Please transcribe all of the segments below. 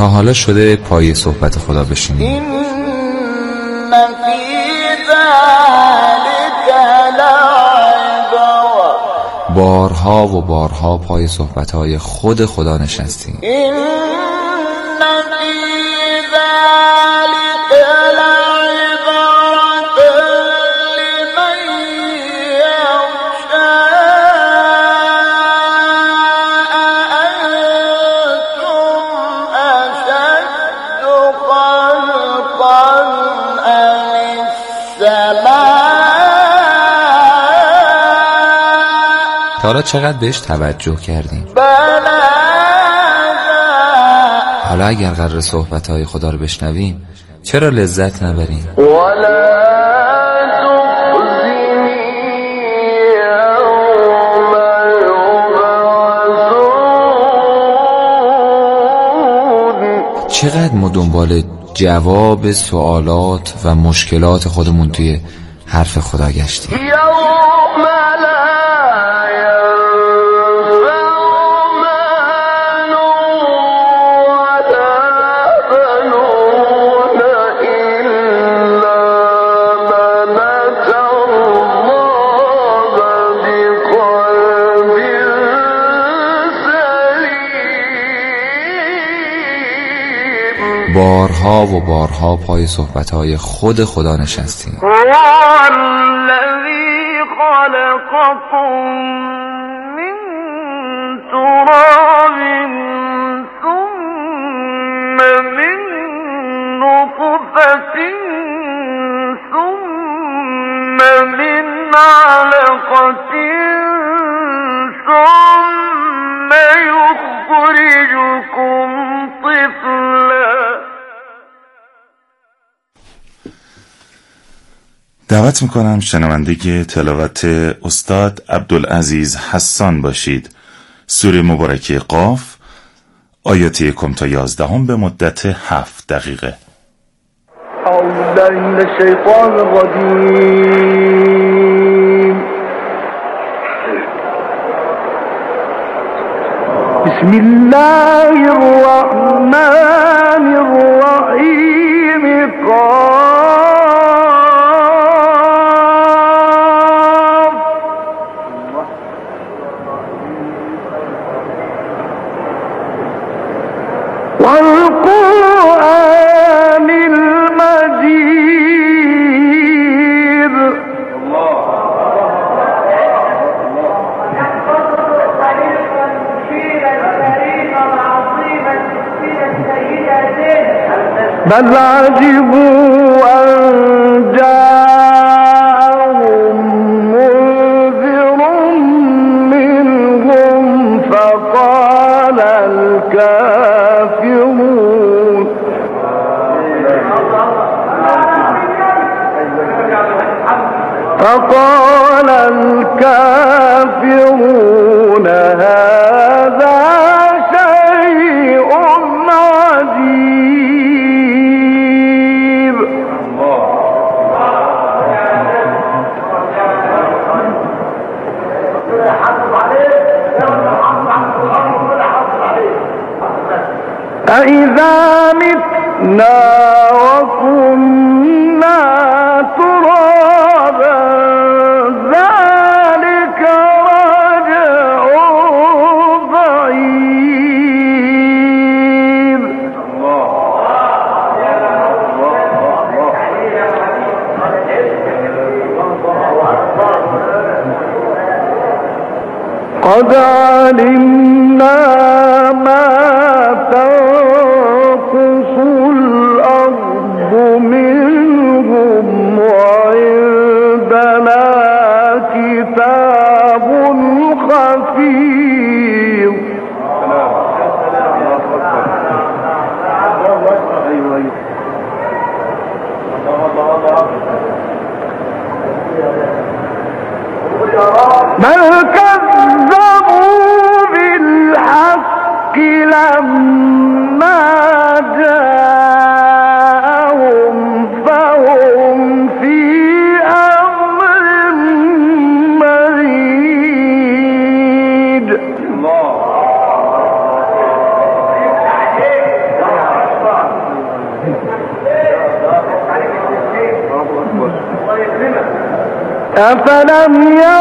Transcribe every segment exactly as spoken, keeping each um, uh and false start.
تا حالا شده پای صحبت خدا بشینید؟ این فی ذلک لعبرة. بارها و بارها پای صحبتهای خود خدا نشستیم. این فی ذلک لعبرة لمن یخشی. أأنتم أشد خلقا أم السماء. تا حالا چقدر بهش توجه کردیم؟ بلی. حالا اگر قرار صحبتهای خدا رو بشنویم چرا لذت نبریم؟ ولا تخزنی یوم یبعثون. چقدر ما دنبال جواب سوالات و مشکلات خودمون توی حرف خدا گشتیم. یوم لا ینفع مال ولا بنون إلا من أتى الله بقلب سلیم. بارها و بارها پای صحبتهای خود خدا نشستیم. هو الذی خلقكم من تراب ثم من نطفة ثم من علقة ثم يخرجكم طفلا. دعوت میکنم شنونده تلاوت استاد عبدالعزیز حسان باشید. سوره مبارکه قاف، آیات یکم تا یازدهم به مدت هفت دقیقه. اعوذ بالله من الشیطان الرجیم. بسم الله الرحمن الرحیم. قاف والقرآن المجيد. بل عجبوا أن جاءهم منذر منهم فقال الكافرون فقال الكافرون هذا شيء عجيب. أإذا متنا وكنا ترابا ذلك رجع بعيد. قد علمنا ما تنقص الأرض منهم وعندنا كتاب حفيظ. بل كذبوا بالله أفلم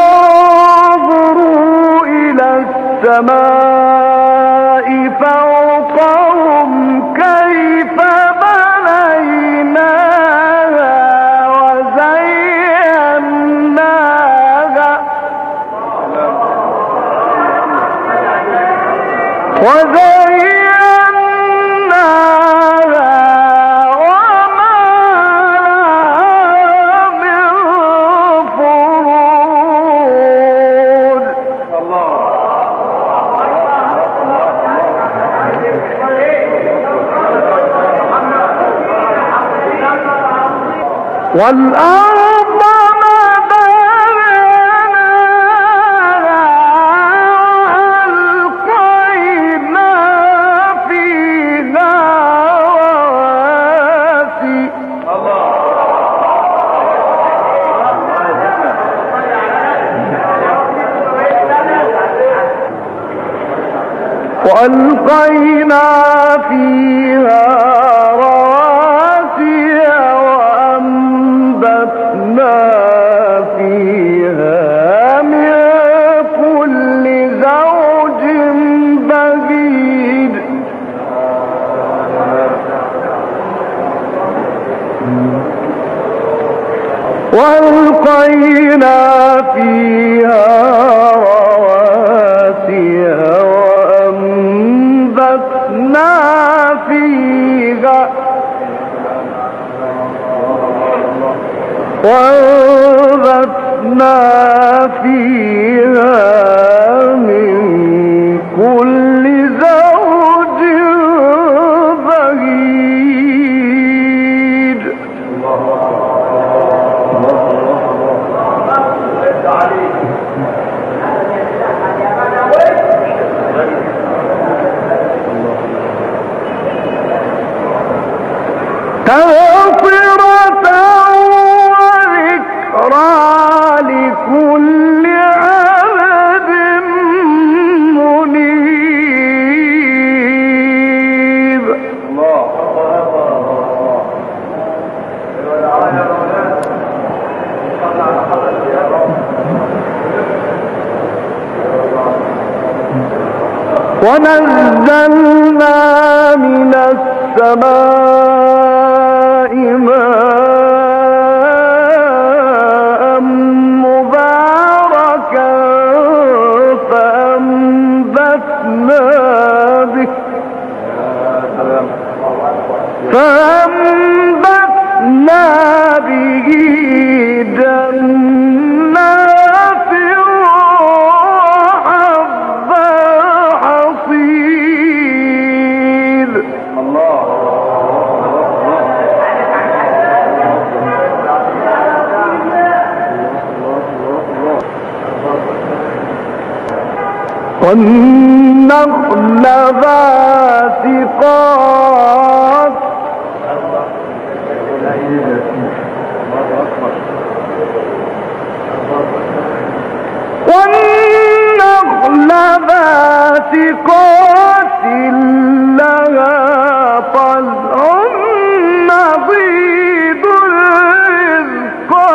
ينظروا إلى السماء فوقهم كيف بنيناها وزيناها وزيناها وما لها من فروج. والأرض مددناها وألقينا فيها رواسي وألقينا فيها رواسي وأنبتنا فيها من كل زوج بهيج. وألقينا فيها رواسي وأنبتنا فيها وأنبتنا فيها من كل زوج بهيج. تغفرة وذكرى لكل عبد منيب. ونزلنا من السماء ماء مباركا فأنبتنا به فأنبتنا به جنات وحب حصيد. والنخل باسقات والنخل باسقات لها طلع نضيد رزقا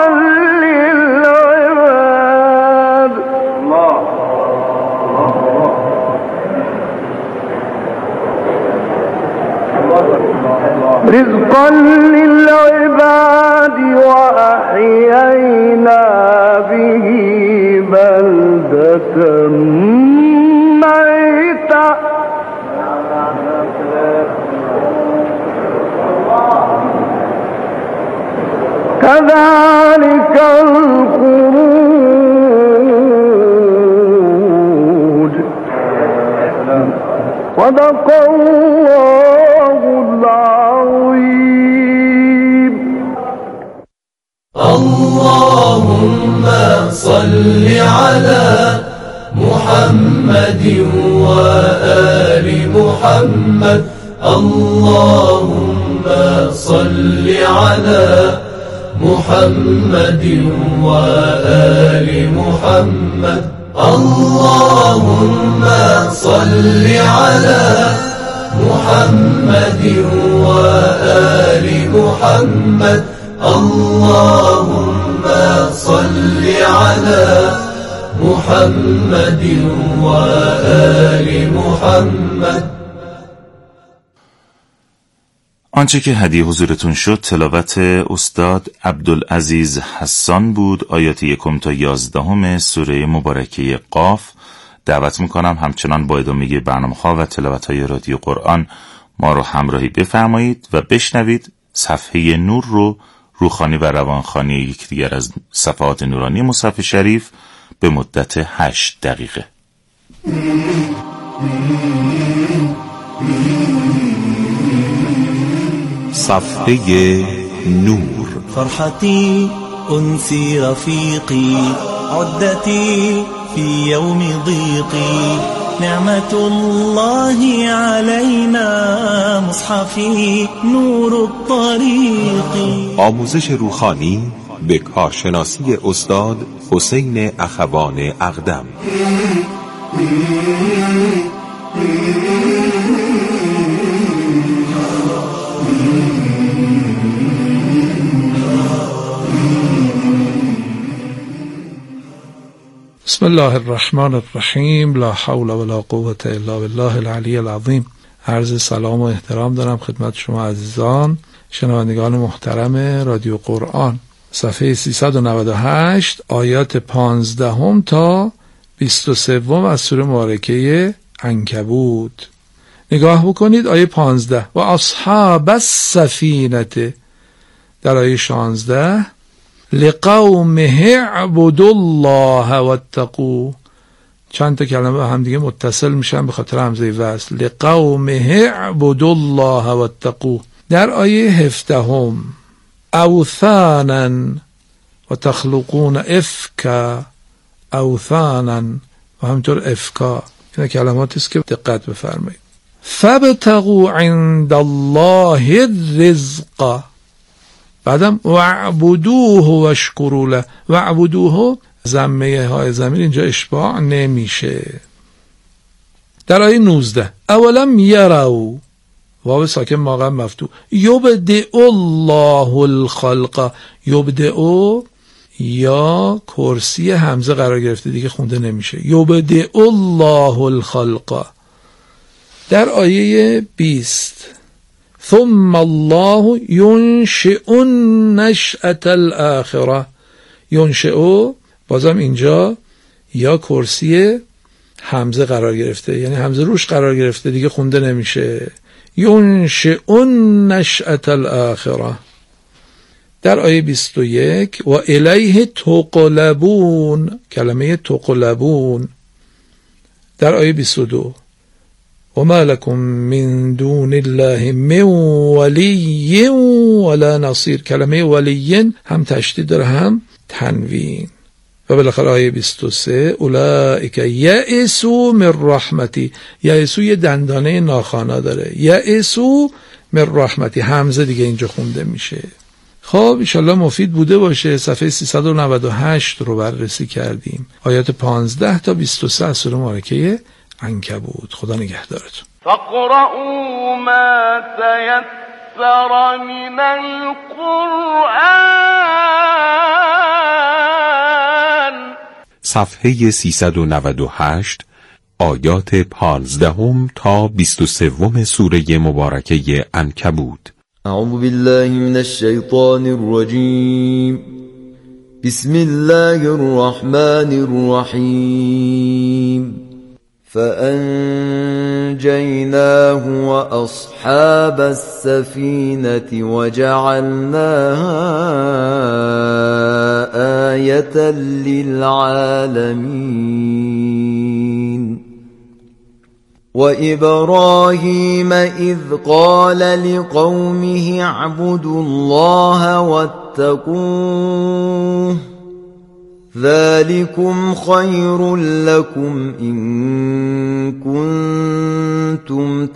للعباد. رزقا للعباد وأحيينا به بلدة ميتا كذلك الخروج. صدق الله العظيم. اللهم صل على محمد وآل محمد. اللهم صل على محمد وآل محمد. اللهم صل على محمد وآل محمد اللهم صل على محمد وآل محمد. آنچه که هدیه حضورتون شد تلاوت استاد عبدالعزیز حسان بود، آیات یکم تا یازدهم سوره مبارکه قاف. دعوت میکنم همچنان با ادامه برنامه‌ها و تلاوت‌های رادیو قرآن ما رو همراهی بفرمایید و بشنوید صفحه نور رو، روخانی و روانخانی یکدیگر از صفحات نورانی مصحف شریف به مدت هشت دقیقه. صفحه نور. فرحتي أنسي رفيقي عدتي في يوم ضيقي نعمة الله علينا مصحفي نور الطريق. آموزش روحانی به کارشناسی استاد حسین اخوان اقدم. بسم الله الرحمن الرحیم. لا حول ولا قوة الا بالله العلی العظیم. عرض سلام و احترام دارم خدمت شما عزیزان شنوندگان محترم رادیو قرآن. صفحه سیصد و نود و هشت آیات پانزدهم تا بیست و سه از سوره مبارکه عنکبوت. نگاه بکنید. آیه پانزده و اصحاب السفینه، در آیه شانزده لقومه اعبدوا الله واتقوا. چند تا کلمه هم دیگه متصل میشن به خاطر همزه وصل. لقومه اعبدوا الله واتقوا. در آیه هفدهم اوثانا و تخلقون افکا، اوثانا و همینطور افکا. این کلماتی است که دقت بفرمایید. فابتغوا عند الله الرزق. بعدم وعبدوه واشکروا له. وعبدوه ضمه های ضمیر اینجا اشباع نمیشه. در آیه نوزده اولم یروا، واو ساکن ماقم مفتوح، یبدئ الله الخلق. یبدئ یا کرسی همزه قرار گرفته دیگه خونده نمیشه. یبدئ الله الخلق. در آیه بیست ثم الله ينشئ النشأة الآخرة. ينشئ بازم اینجا یا کرسی همزه قرار گرفته، یعنی همزه روش قرار گرفته دیگه خونده نمیشه. ينشئ النشأة الآخرة. در آیه بیست و یک و الیه تقلبون، کلمه تقلبون. در آیه بیست و دو و ما لكم من دون الله من ولی ولا نصیر. کلمه ولی هم تشدید داره هم تنوین. و بالاخره آیه بیست و سه اولئک یئسوا من رحمتی. یئسوا یه دندانه ناخوانا داره. یئسوا من رحمتی، همزه دیگه اینجا خونده میشه. خب انشالله مفید بوده باشه. صفحه سیصد و نود و هشت رو بررسی کردیم، آیات پانزده تا بیست و سه از سوره مبارکه عنکبوت. خدا نگهدارتون. فاقرؤوا ما تيسر من القرآن. صفحه سیصد و نود و هشت آیات پانزدهم تا بیست و سوم سوره مبارکه عنکبوت. اعوذ بالله من الشیطان الرجیم. بسم الله الرحمن الرحیم. فأنجيناه وأصحاب السفينة وجعلناها آية للعالمين. وإبراهيم إذ قال لقومه اعبدوا الله واتقوه ذلكم خير لكم إن كنتم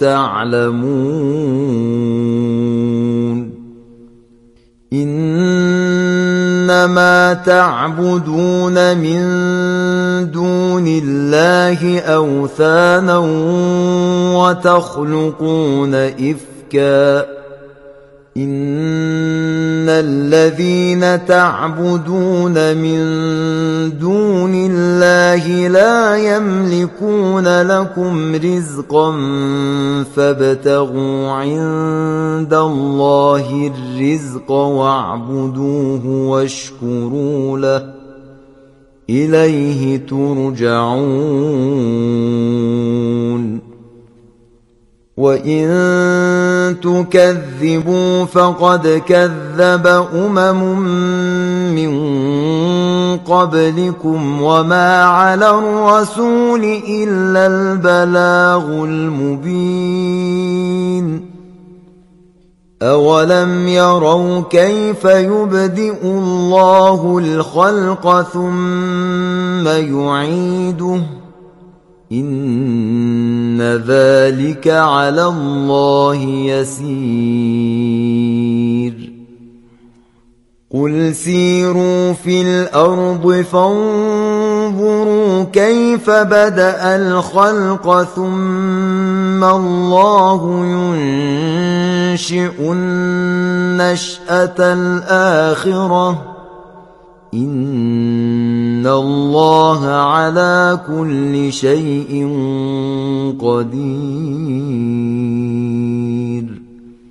تعلمون. إن ما تعبدون من دون الله أوثانا وتخلقون إفكا إن الذين تعبدون من دون الله لا يملكون لكم رزقا فابتغوا عند الله الرزق واعبدوه واشكروا له إليه ترجعون وإن تكذبوا فقد كذب أمم من قبلكم وما على الرسول إلا البلاغ المبين أولم يروا كيف يبدئ الله الخلق ثم يعيده إن ذلك على الله يسير قل سيروا في الأرض فانظروا كيف بدأ الخلق ثم الله ينشئ النشأة الآخرة إن الله على كل شيء قدير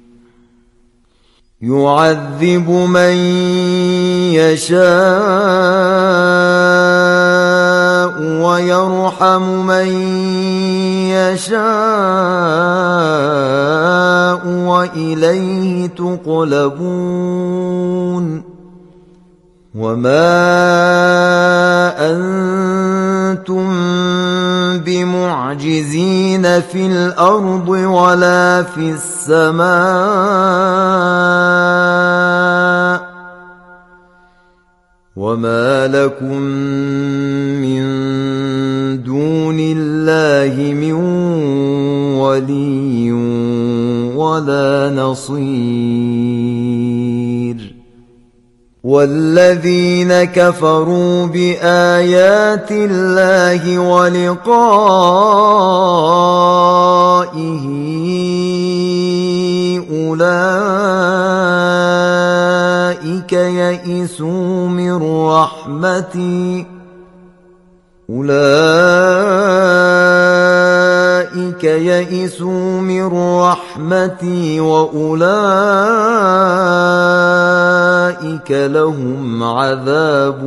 يعذب من يشاء ويرحم من يشاء وإليه تقلبون وما أنتم بمعجزين في الأرض ولا في السماء وما لكم من دون الله من ولي ولا نصير والذين كفروا بآيات الله ولقائه أولئك يئسوا من رحمتي أولئك يئسوا من رحمتي وأولئك لهم عذاب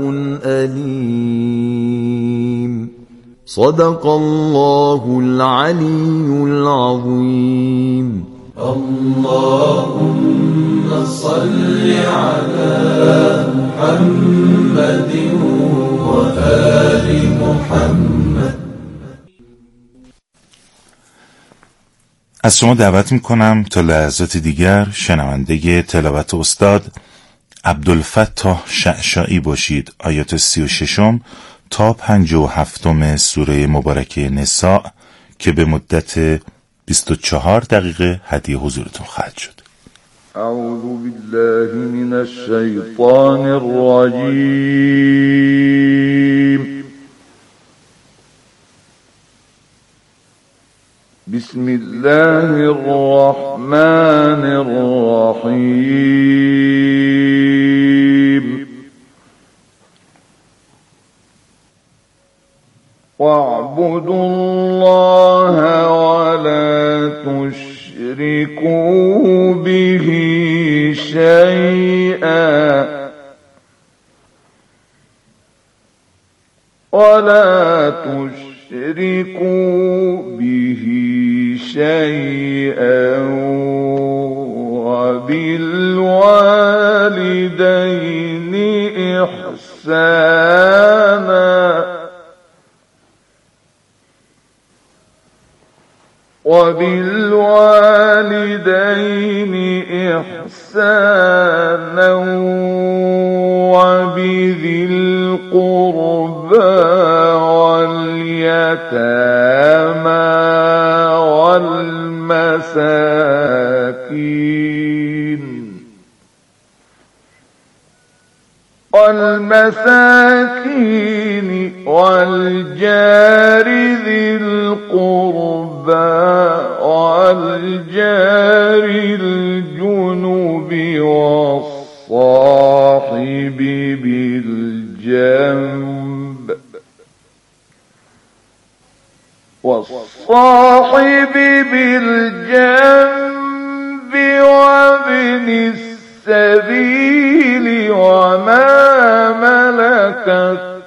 أليم صدق الله العلي العظيم اللهم صل على محمد وآل محمد. از شما دعوت میکنم تا لحظات دیگر شنونده تلاوت استاد عبدالفتاح شعشاعی باشید. آیات سی و ششم تا پنجاه و هفتم سوره مبارکه نساء که به مدت بیست و چهار دقیقه هدیه حضورتون خواهد شد. اعوذ بالله من الشیطان الرجیم. بسم الله الرحمن الرحیم. واعبدوا الله ولا تشركوا به شيئا ولا تشركوا به شيئا وبالوالدين إحسانا وبالوالدين إحسانا وبذي القربى واليتامى والمساكين والمساكين والجار ذي القربى والجار الجنب والصاحب بالجنب والصاحب بالجنب وابن السبيل وما ملكت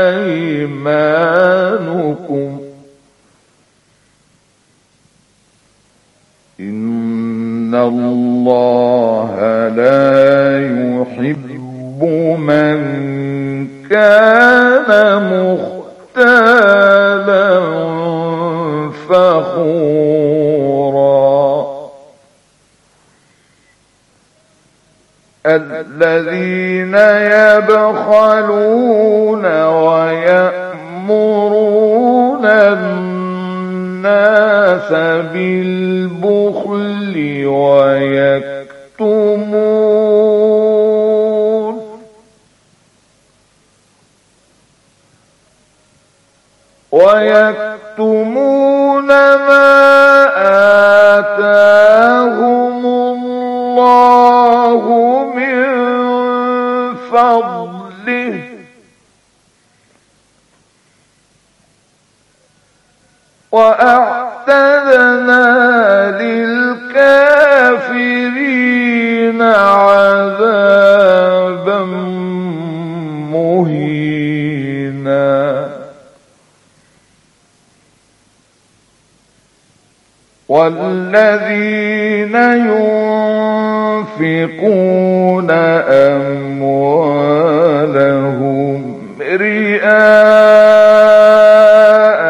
أيمانكم إن الله لا يحب من كان مختالا فخورا الذين يبخلون ويأمرون الناس بالبخل ويكتمون ويكتمون ما آتاهم الله من فضله وأعتدنا للكافرين عذابا مهينا والذين ينفقون أموالهم رئاء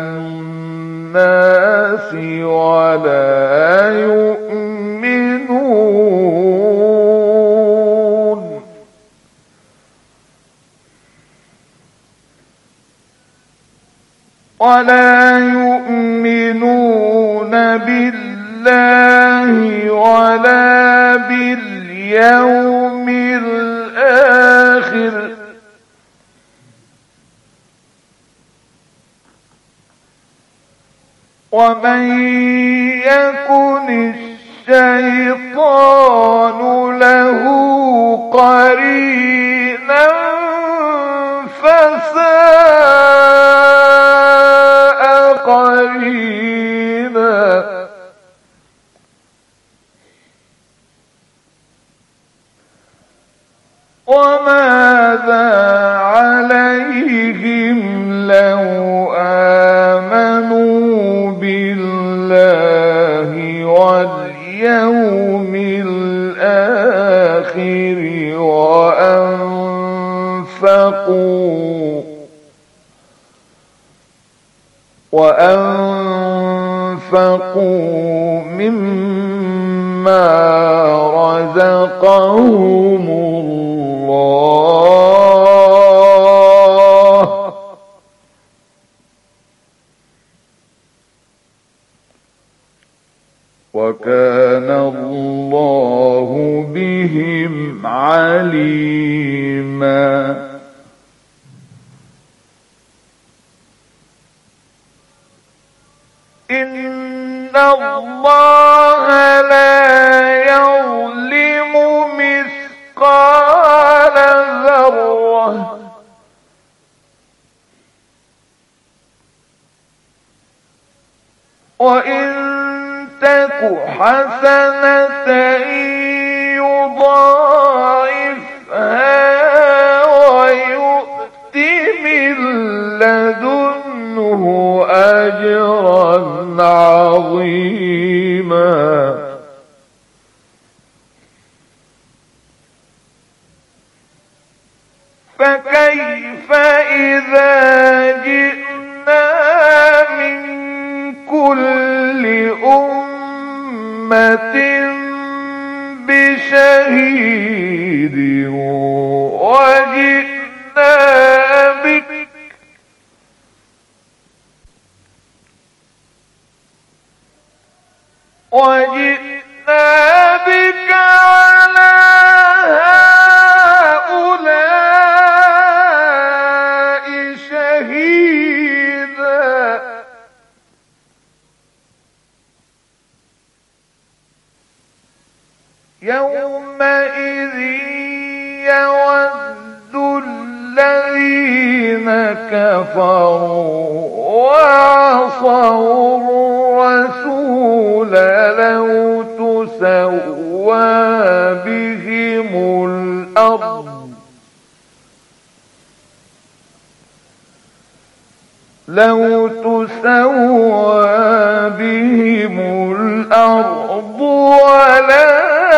الناس ولا يؤمنون ولا يؤمنون بالله ولا باليوم الآخر ومن يكن الشيطان له قرينا فساء قرينا وماذا عليهم لو آمنوا بالله واليوم الآخر وأنفقوا وأنفقوا مما رزقهم الله وكان الله بهم عليما إن الله لا يظلم مثقال ذرة وإن تك حسنة يضاعفها ويؤت من لدنه أجرا عظيما فكيف إذا جئنا من كل أمة بشهيد وجئنا بك وجئنا بك على هؤلاء يومئذ يود الذين كفروا وعصوا الرسول لو تسوى بهم الأرض لو تسوى بهم الأرض ولا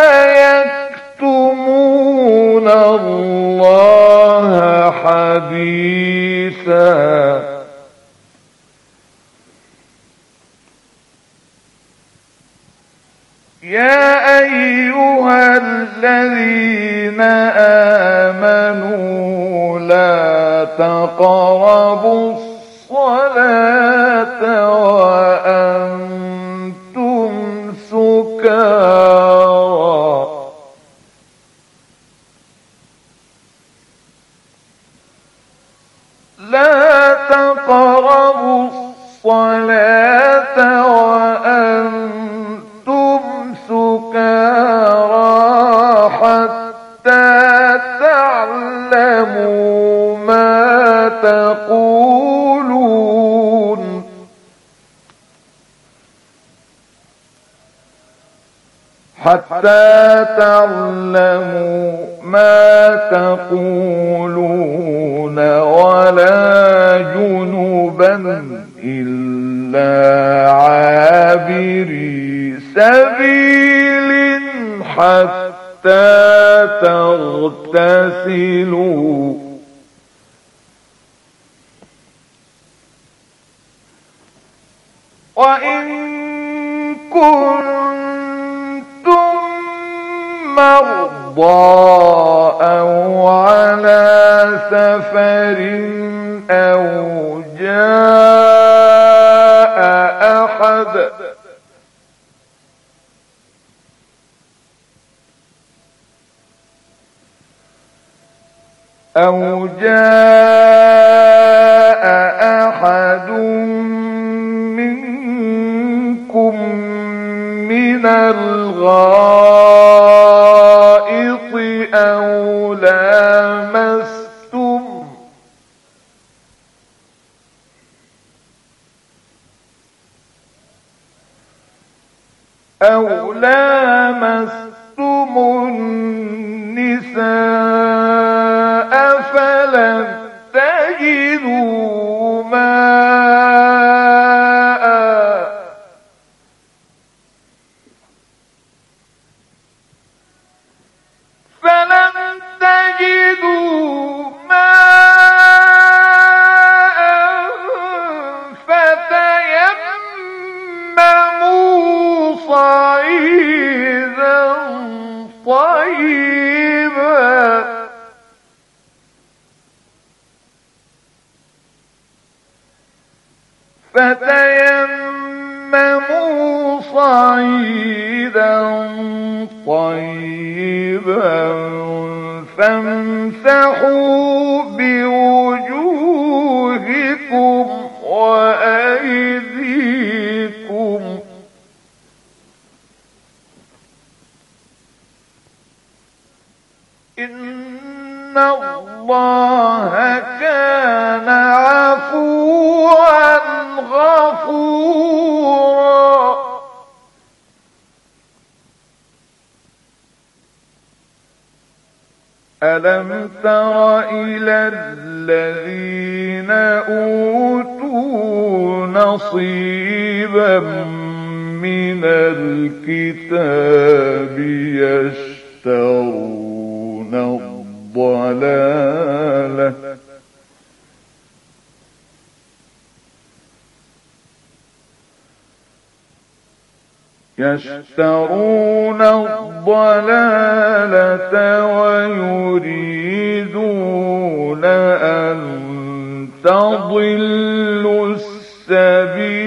يكتمون الله حديثا يا أيها الذين آمنوا لا تقربوا الصلاة وأنتم سكارى لا تقربوا الصلاة وأنتم سكارى حتى تعلموا ما تقولون حتى تعلموا ما تقولون ولا جنبا إلا عابري سبيل حتى تغتسلوا وإن كنتم مرضى أو على سفر أو جاء أحد أو جاء أحد منكم من الغائط أو لامستم أو لامستم النساء فلم تجدوا ماء فلم تجدوا ماء فتيمموا صعيدا طيبا فتيمموا صعيدا طيبا فامسحوا بوجوهكم وأيديكم إن الله كان عفوا غفورا ألم تر إلى الذين أوتوا نصيبا من الكتاب يشترون الضلالة يشترون الضلالة ويريدون أن تضلوا السبيل